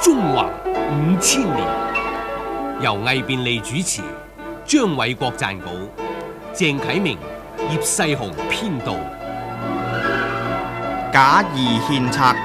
中華5000年，由魏便利主持，張偉國撰稿，鄭啟明、葉世雄編導。 假意獻策。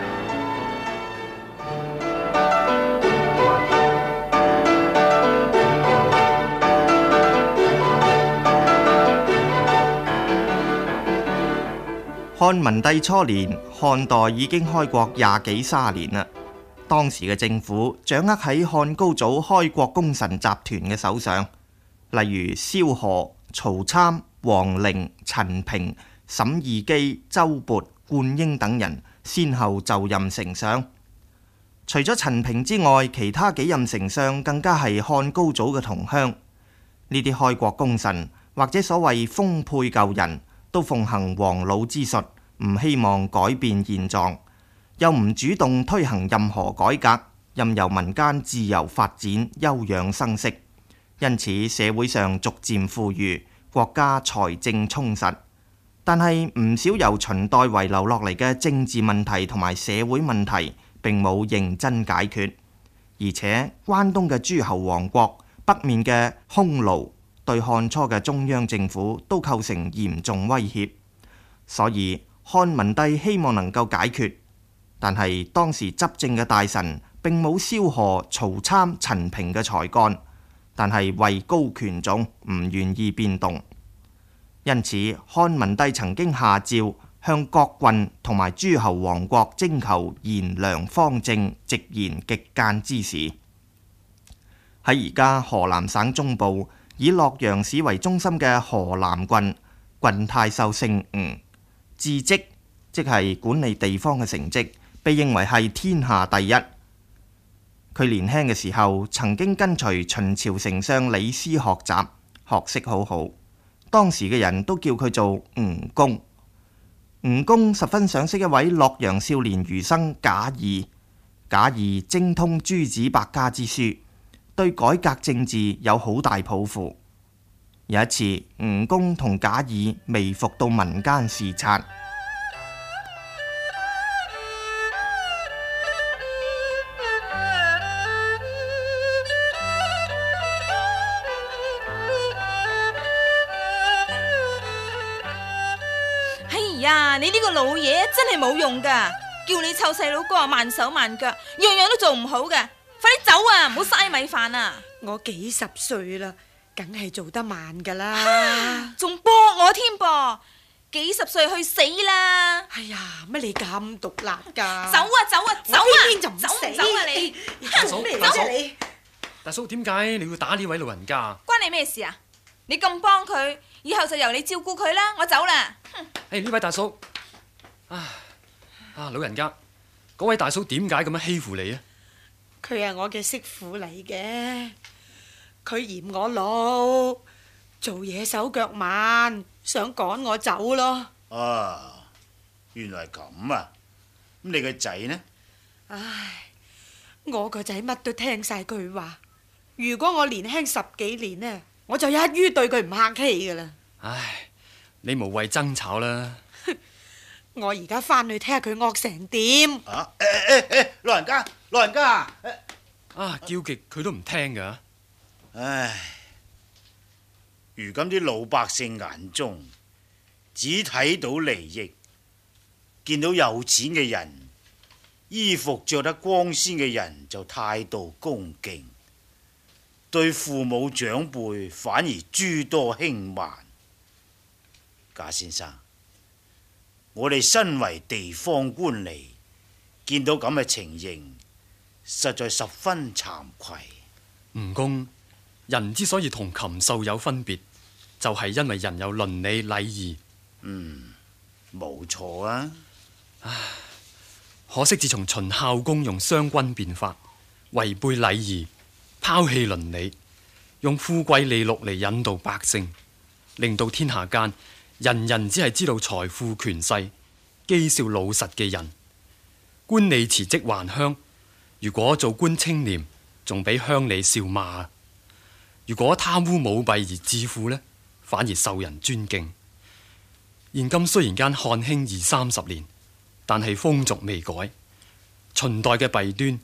漢文帝初年，漢代已經開國20幾30年啦。當時嘅政府掌握喺漢高祖開國功臣集團嘅手上，例如蕭何、曹參、王陵、陳平、沈義基、周勃、灌嬰等人先後就任丞相。除咗陳平之外，其他幾任丞相更加係漢高祖嘅同鄉。呢啲開國功臣或者所謂豐沛舊人，都奉行黃老之術，唔希望改變現狀，又唔主動推行任何改革，任由民間自由發展，休養生息。因此社會上逐漸富裕，國家財政充實。但係唔少由秦代遺留落嚟嘅政治問題同埋社會問題並冇認真解決，而且關東嘅諸侯王國、北面嘅匈奴對漢初嘅中央政府都構成嚴重威脅，所以漢文帝希望能夠解決。但係當時執政嘅大臣並冇蕭何、曹參、陳平嘅才幹，但係位高權重，唔願意變動。因此漢文帝曾經下詔向各郡同埋諸侯王國徵求賢良方正、直言極諫之士。喺而家河南省中部以洛陽市為中心嘅河南郡，郡太守姓吳，治職即係管理地方嘅成績，被認為係天下第一。佢年輕嘅時候曾經跟隨秦朝丞相李斯學習，學識好好。當時嘅人都叫佢做吳公。吳公十分賞識一位洛陽少年儒生賈誼。賈誼精通諸子百家之書，對改革政治有好大抱負。有一次，吳公同賈誼微服到民間視察。 你呢個老嘢真係冇用噶，叫你湊細佬哥啊，慢手慢腳，樣樣都做唔好嘅，快啲走啊，唔好嘥米飯啊！ 我幾十歲啦，梗係做得慢噶啦， 仲駁我添噃，幾十歲去死啦！ 哎呀，乜你咁毒辣噶？ 走啊走啊走啊！ 邊就唔死走啊你！ 做咩啫你？ 大嫂，點解你要打呢位老人家？ 關你咩事啊？你咁幫佢，以後就由你照顧佢啦，我走啦。 呢位大嫂，老人家，嗰位大嫂點解咁樣欺負你啊？ 佢係我嘅媳婦嚟嘅，佢嫌我老，做嘢手腳慢，想趕我走咯。 啊，原來係咁啊！咁你個仔呢？ 唉，我個仔乜都聽晒佢話。如果我年輕10幾年呢，我就一於對佢唔客氣噶啦。 唉，你無謂爭吵啦。 我而家翻去睇下佢惡成點。 老人家，老人家， 叫極佢都唔聽噶。 唉，如今啲老百姓眼中只睇到利益，見到有錢嘅人、衣服着得光鮮嘅人就態度恭敬，對父母長輩反而諸多輕慢。賈先生，我哋身為地方官吏，見到咁嘅情形，實在十分慚愧。 吳公，人之所以同禽獸有分別，就係因為人有倫理禮儀。 冇錯啊。 可惜自從秦孝公用商君變法，違背禮儀，拋棄倫理，用富貴利祿嚟引導百姓，令到天下間人人只係知道財富權勢，譏笑老實嘅人。官吏辭職還鄉，如果做官清廉，仲俾鄉里笑罵；如果貪污舞弊而致富呢，反而受人尊敬。現今雖然間漢興20-30年，但係風俗未改。秦代嘅弊端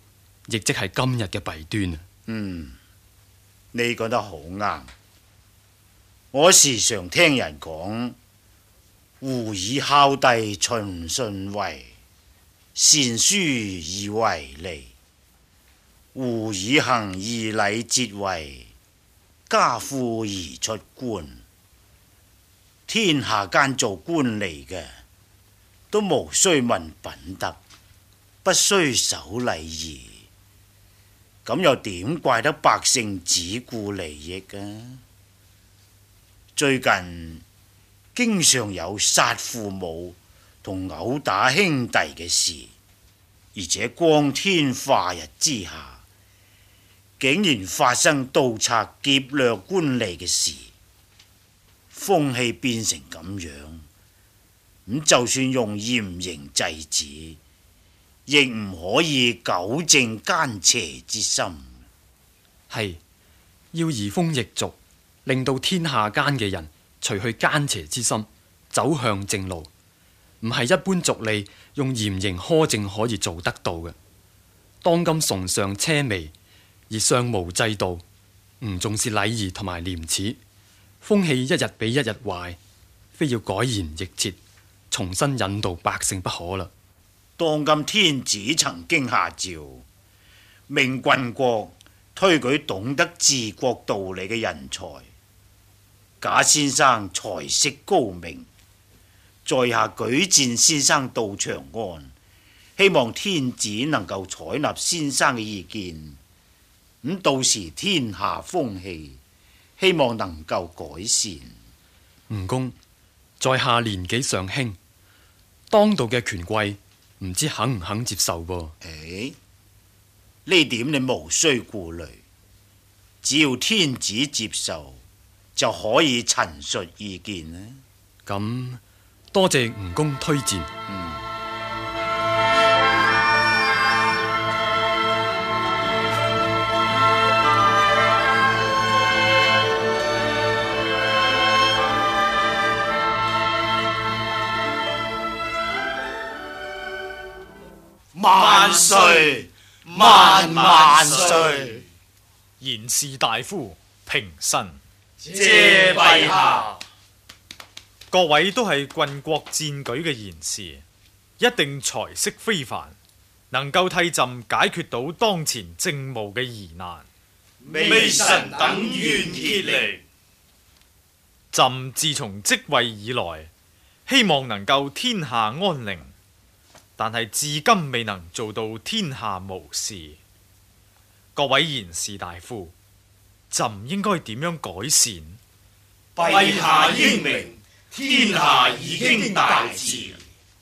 亦即係今日嘅弊端啊！ 你講得好啱。我時常聽人講，胡以孝弟循順位，善書以為利；胡以行義禮節位，家富而出官。天下間做官嚟嘅，都無需問品德，不需守禮儀，咁又點怪得百姓只顧利益啊？最近經常有殺父母同毆打兄弟嘅事，而且光天化日之下，竟然發生盜賊劫掠官吏嘅事，風氣變成咁樣，咁就算用嚴刑制止，亦唔可以糾正奸邪之心。 係要移風易俗，令到天下間嘅人除去奸邪之心，走向正路，唔係一般俗吏用嚴刑苛政可以做得到嘅。當今崇尚奢靡，而尚無制度，唔重視禮儀同埋廉恥，風氣一日比一日壞，非要改弦易轍，重新引導百姓不可啦。 當今天子曾經下詔，命郡國推舉懂得治國道理嘅人才。賈先生才識高明，在下舉薦先生到長安，希望天子能夠採納先生嘅意見。咁到時天下風氣，希望能夠改善。 吳公，在下年紀尚輕，當道嘅權貴唔知肯唔肯接受噃？ 呢點你無需顧慮，只要天子接受，就可以陳述意見啦。 咁多謝吳公推薦。 萬歲，萬萬歲！ 賢士大夫平身。 謝陛下。 各位都係郡國薦舉嘅賢士，一定才識非凡，能夠替朕解決到當前政務嘅疑難。 微臣等願竭力。 朕自從即位以來，希望能夠天下安寧，但係至今未能做到天下無事。各位賢士大夫，朕應該點樣改善？ 陛下英明，天下已經大治。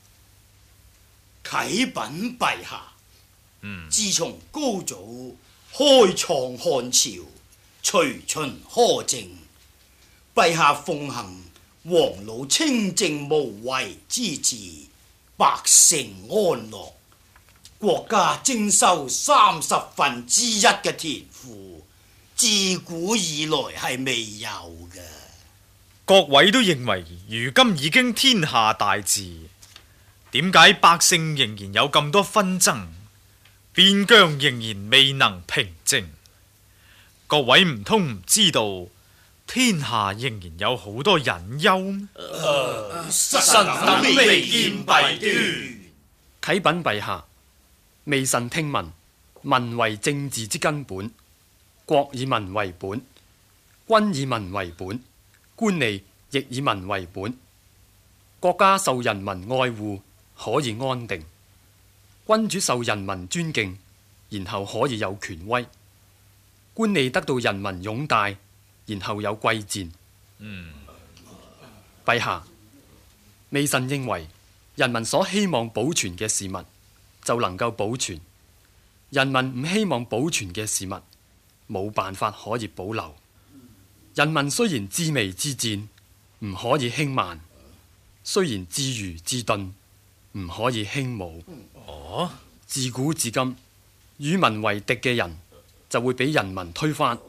啟稟陛下，自從高祖開創漢朝，隨秦苛政，陛下奉行黃老清正無為之治，百姓安樂，國家徵收1/30嘅田賦，自古以來係未有嘅。 各位都認為如今已經天下大治，點解百姓仍然有咁多紛爭，邊疆仍然未能平靜？各位唔通唔知道天下仍然有好多隱憂？ 臣等未見弊端。 啟稟陛下，微臣聽聞，民為政治之根本，國以民為本，君以民為本，官吏亦以民為本。國家受人民愛護，可以安定；君主受人民尊敬，然後可以有權威；官吏得到人民擁戴，然後有貴賤。陛下，微臣認為人民所希望保存嘅事物就能夠保存，人民唔希望保存嘅事物冇辦法可以保留。人民雖然至微至賤，唔可以輕慢；雖然至愚至鈍，唔可以輕武。自古至今，與民為敵嘅人就會俾人民推翻。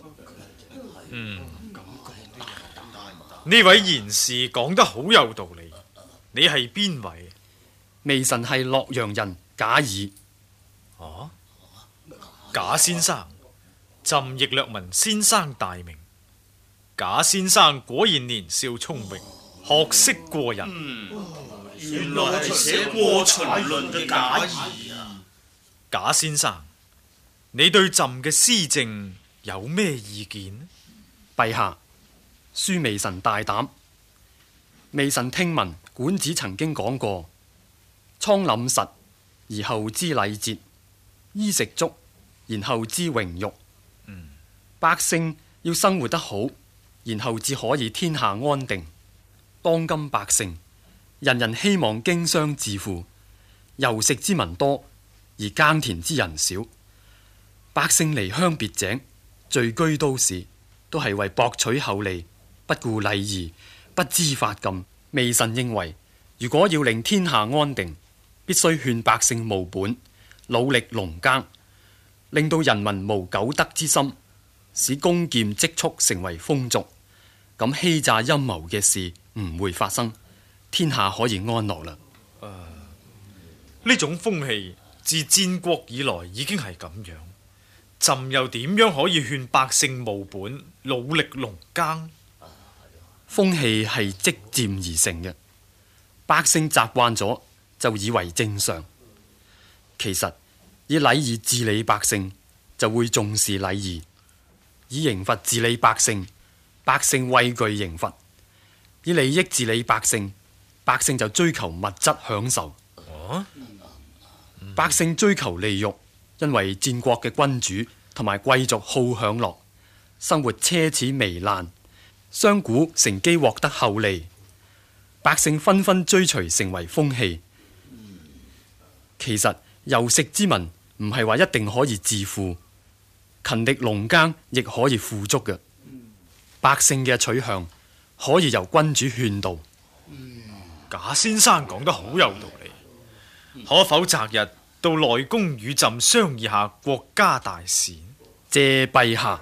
呢位賢士講得好有道理。你係邊位？ 微臣係洛陽人賈誼。 賈先生，朕亦略聞先生大名。賈先生果然年少聰明，學識過人。 原來係寫過秦論嘅賈誼啊！ 賈先生，你對朕嘅施政有咩意見呢？ 陛下，恕微臣大膽。微臣聽聞管子曾經講過：倉廩實，而後知禮節；衣食足，然後知榮辱。百姓要生活得好，然後至可以天下安定。當今百姓，人人希望經商致富，遊食之民多，而耕田之人少。百姓離鄉別井，聚居都市，都係為博取厚利，不顧禮儀，不知法禁。微臣認為，如果要令天下安定，必須勸百姓務本，努力農耕，令到人民無苟得之心，使功儉積蓄成為風俗，咁欺詐陰謀嘅事唔會發生，天下可以安樂啦。 呢種風氣自戰國以來已經係咁樣，朕又點樣可以勸百姓務本，努力農耕？ 風氣係即漸而成嘅，百姓習慣咗就以為正常。其實以禮儀治理百姓，就會重視禮儀；以刑罰治理百姓，百姓畏懼刑罰；以利益治理百姓，百姓就追求物質享受。百姓追求利慾，因為戰國嘅君主同埋貴族好享樂，生活奢侈糜爛，商賈乘機獲得厚利，百姓紛紛追隨成為風氣。其實遊食之民唔係話一定可以致富，勤力農耕亦可以富足嘅。百姓嘅取向可以由君主勸導。 賈先生講得好有道理，可否擇日到內宮與朕商議下國家大事？ 謝陛下。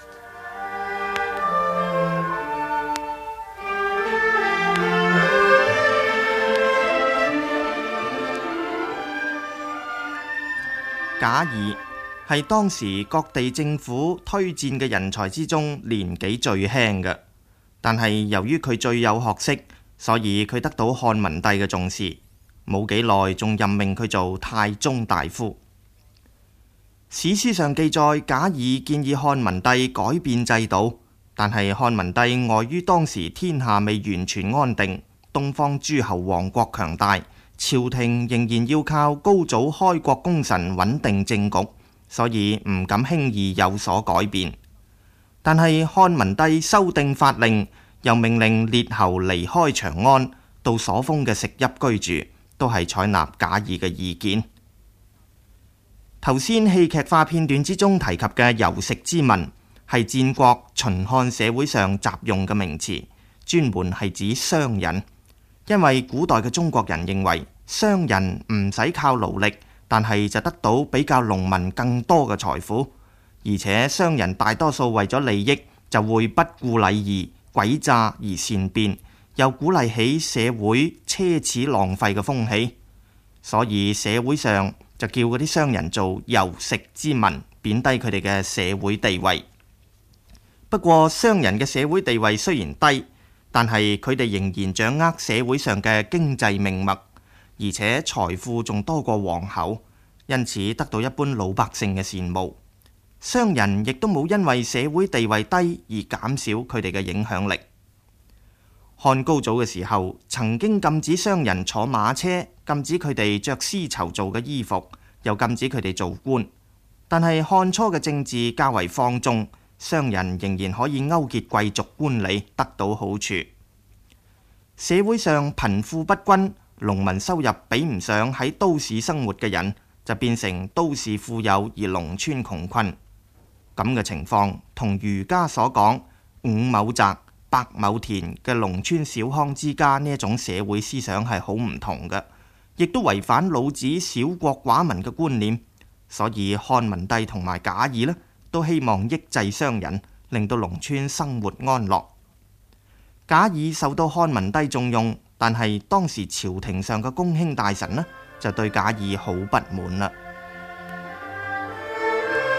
賈誼係當時各地政府推薦嘅人才之中年紀最輕嘅，但係由於佢最有學識，所以佢得到漢文帝嘅重視。冇幾耐，仲任命佢做太中大夫。史書上記載，賈誼建議漢文帝改變制度，但係漢文帝礙於當時天下未完全安定，東方諸侯王國強大，朝廷仍然要靠高祖開國功臣穩定政局，所以唔敢輕易有所改變。但係漢文帝修訂法令，又命令列侯離開長安，到所封嘅食邑居住，都係採納賈誼嘅意見。頭先戲劇化片段之中提及嘅遊食之民，係戰國秦漢社會上雜用嘅名詞，專門係指商人。因為古代嘅中國人認為商人唔使靠勞力，但係就得到比較農民更多嘅財富，而且商人大多數為咗利益就會不顧禮儀、詭詐而善變，又鼓勵起社會奢侈浪費嘅風氣，所以社會上就叫嗰啲商人做遊食之民，貶低佢哋嘅社會地位。不過商人嘅社會地位雖然低，但係佢哋仍然掌握社會上嘅經濟命脈，而且財富仲多過皇后，因此得到一般老百姓嘅羨慕。商人亦都冇因為社會地位低而減少佢哋嘅影響力。漢高祖嘅時候，曾經禁止商人坐馬車，禁止佢哋着絲綢做嘅衣服，又禁止佢哋做官。但係漢初嘅政治較為放縱，商人仍然可以勾結貴族官吏，得到好處。社會上貧富不均，農民收入比唔上喺都市生活嘅人，就變成都市富有而農村窮困。咁嘅情況同儒家所講五畝宅百畝田嘅農村小康之家呢一種社會思想係好唔同嘅，亦都違反老子小國寡民嘅觀念。所以漢文帝同埋賈誼呢，都希望抑制商人，令到農村生活安樂。賈誼受到漢文帝重用，但係當時朝廷上嘅公卿大臣呢，就對賈誼好不滿啦。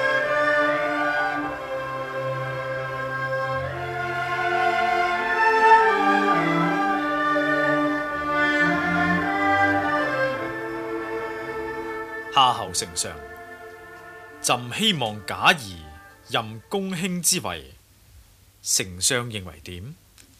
劉丞相，朕希望賈誼任公卿之位，丞相認為點？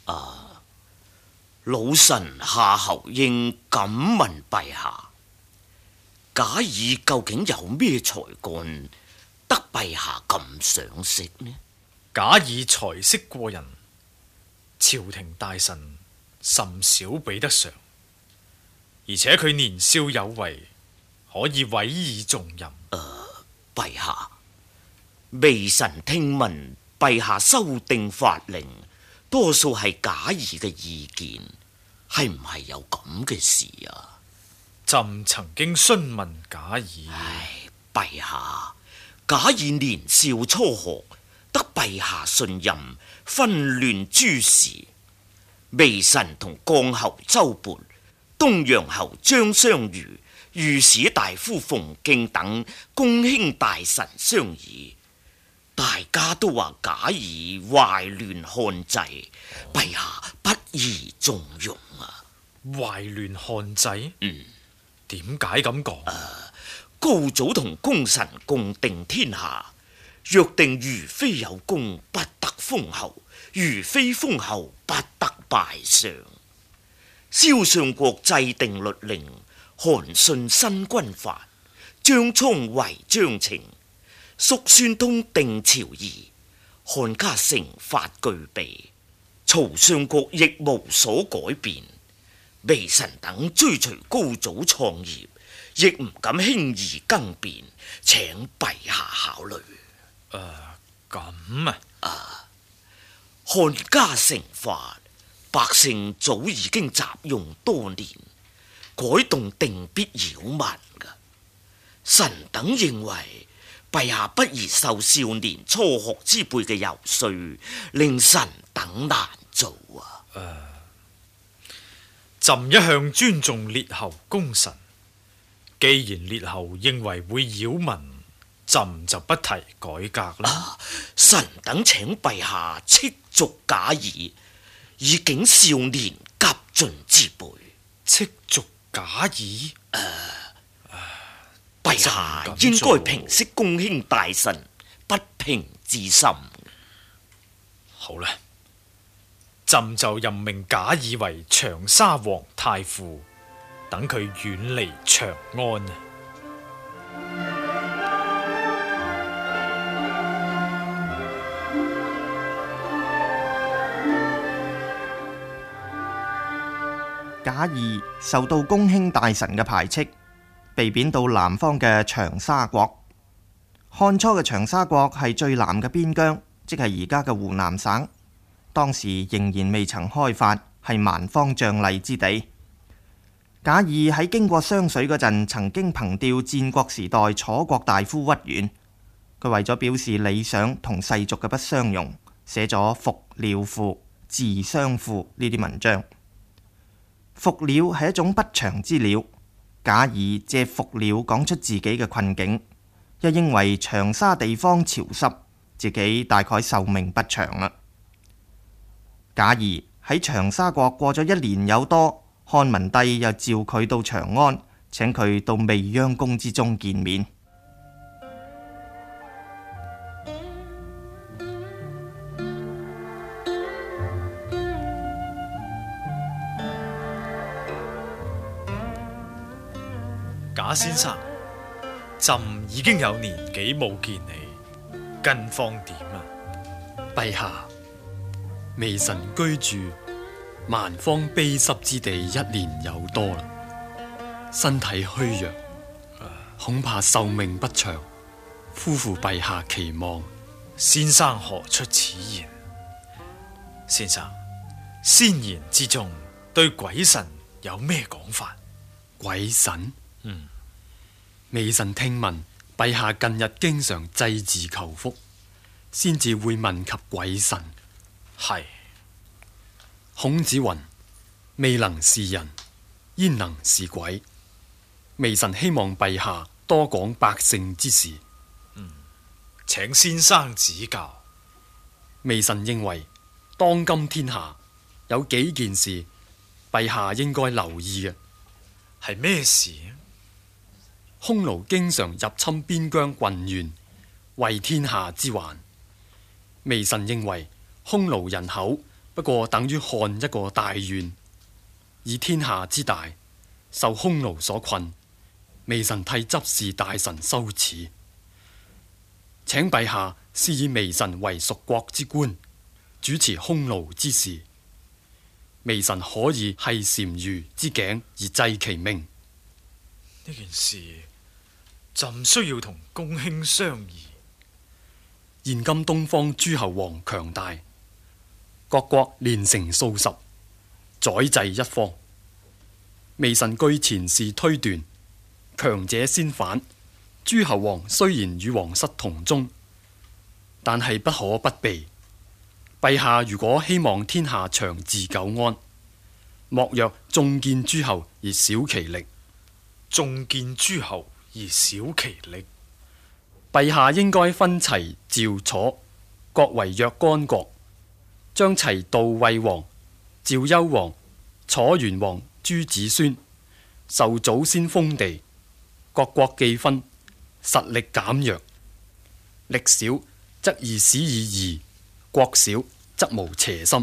老臣夏侯嬰敢問陛下，賈誼究竟有咩才幹，得陛下咁賞識呢？ 賈誼才識過人，朝廷大臣甚少比得上，而且佢年少有為，可以委以重任。 陛下，微臣聽聞陛下修訂法令，多數係賈誼嘅意見，係唔係有咁嘅事啊？ 朕曾經詢問賈誼， 陛下，賈誼年少初學，得陛下信任，分亂諸事。微臣同江侯周勃、東陽侯張雙瑜、御史大夫馮敬等公卿大臣商議，大家都話賈誼壞亂漢制，陛下不宜重用啊！ 壞亂漢制？點解咁講？ 高祖同功臣共定天下，約定如非有功不得封侯，如非封侯不得拜相。蕭相國制定律令，韓信新軍法，張蒼違章程，叔孫通定朝儀，漢家成法具備，曹相國亦無所改變。微臣等追隨高祖創業，亦唔敢輕易更變，請陛下考慮。 咁漢家成法，百姓早已經習用多年，改動定必擾民噶。臣等認為，陛下不宜受少年初學之輩嘅游說，令臣等難做啊！ 朕一向尊重列侯功臣，既然列侯認為會擾民，朕就不提改革啦。 臣等請陛下斥逐賈誼，以警少年急進之輩。 斥逐賈誼？ 陛下應該平息公卿大臣不平之心。 好啦，朕就任命賈誼為長沙王太傅，等佢遠離長安啊！ 賈誼受到公卿大臣嘅排斥，被貶到南方嘅長沙國。漢初嘅長沙國係最南嘅邊疆，即係而家嘅湖南省。當時仍然未曾開發，係蠻荒瘴癘之地。賈誼喺經過湘水嗰陣，曾經憑吊戰國時代楚國大夫屈原。佢為咗表示理想同世俗嘅不相容，寫咗《伏鳥賦》《自相賦》呢啲文章。伏鳥係一種不祥之鳥，賈誼借伏鳥講出自己嘅困境，又認為長沙地方潮濕，自己大概壽命不長啦。賈誼喺長沙國過咗1年有多，漢文帝又召佢到長安，請佢到未央宮之中見面。 賈先生，朕已經有年幾冇見你，近況點啊？ 陛下，微臣居住蠻荒卑濕之地1年有多啦，身體虛弱，恐怕壽命不長，夫負陛下期望。 先生何出此言？先生，先賢之中對鬼神有咩講法？ 鬼神？微臣聽聞陛下近日經常祭祀求福，先至會問及鬼神。 係。 孔子云：未能是人，焉能是鬼？微臣希望陛下多講百姓之事。 請先生指教。 微臣認為，當今天下有幾件事，陛下應該留意嘅。 係咩事？ 匈奴經常入侵邊疆郡縣，為天下之患。微臣認為匈奴人口不過等於漢一個大縣，以天下之大，受匈奴所困，微臣替執事大臣羞恥，請陛下施以微臣為屬國之官，主持匈奴之事。微臣可以繫單於之頸而祭其命。 呢件事朕需要同公卿商議。 現今東方諸侯王強大，各國連成數十，宰制一方。微臣據前事推斷，強者先反。諸侯王雖然與皇室同宗，但係不可不避。陛下如果希望天下長治久安，莫若重建諸侯而少其力。 重建諸侯而少其力。 陛下應該分齊趙楚各為若干國，將齊悼惠王、趙幽王、楚元王諸子孫受祖先封地，各國既分，實力減弱。力少則易使以夷，國少則無邪心。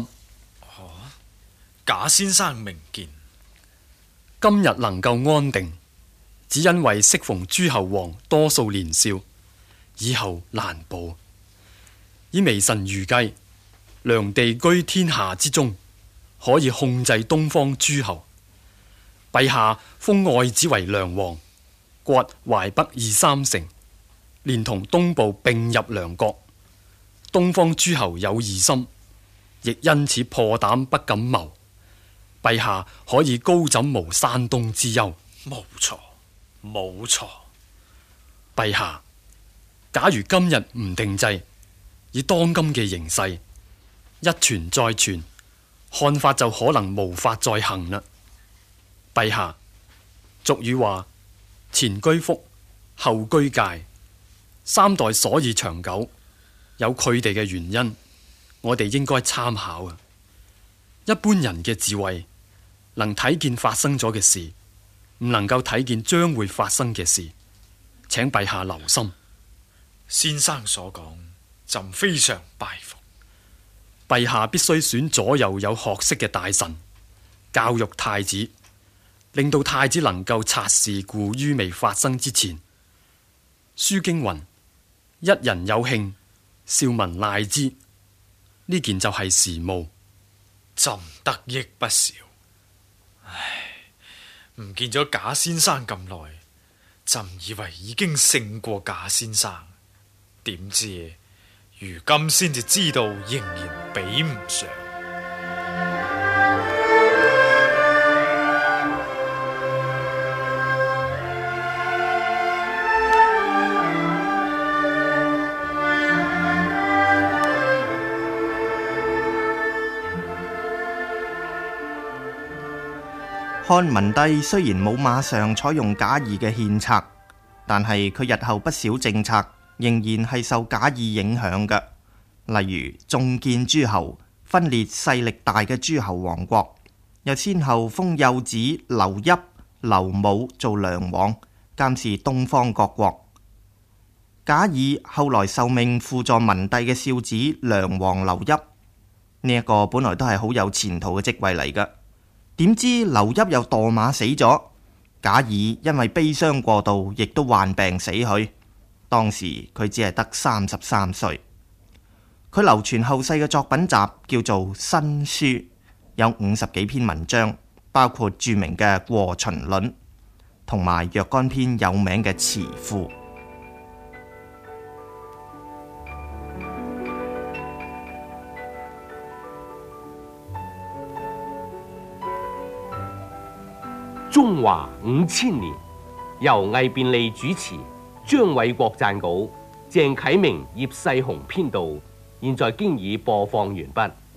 賈先生明見。 今日能夠安定，只因為適逢諸侯王多數年少，以後難保。以微臣預計，梁地居天下之中，可以控制東方諸侯。陛下封愛子為梁王，割淮北二三城，連同東部並入梁國。東方諸侯有異心，亦因此破膽不敢謀。陛下可以高枕無山東之憂。 冇錯，冇錯。 陛下，假如今日唔定制，以當今嘅形勢，一傳再傳，漢法就可能無法再行啦。陛下，俗語話前居福，後居戒，三代所以長久，有佢哋嘅原因，我哋應該參考啊。一般人嘅智慧能睇見發生咗嘅事，唔能夠睇見將會發生嘅事，請陛下留心。 先生所講，朕非常拜服。 陛下必須選左右有學識嘅大臣，教育太子，令到太子能夠察事故於未發生之前。書經云：一人有慶，少民賴之。呢件就係時務。 朕得益不少。唉，唔見咗賈先生咁耐，朕以為已經勝過賈先生，點知如今先至知道仍然比唔上。 漢文帝雖然冇馬上採用賈誼嘅獻策，但係佢日後不少政策仍然係受賈誼影響嘅。例如重建諸侯，分裂勢力大嘅諸侯王國，又先後封幼子劉邑、劉武做梁王，監視東方各國。賈誼後來受命輔助文帝嘅少子梁王劉邑，呢一個本來都係好有前途嘅職位嚟㗎。點知劉邑又墮馬死咗，賈誼因為悲傷過度，亦都患病死去。當時佢只係得33歲。佢流傳後世嘅作品集叫做《新書》，有50幾篇文章，包括著名嘅《過秦論》同埋若干篇有名嘅詞賦。 中華5000年，由魏便利主持，張偉國撰稿，鄭啟明、葉世雄編導。現在經已播放完畢。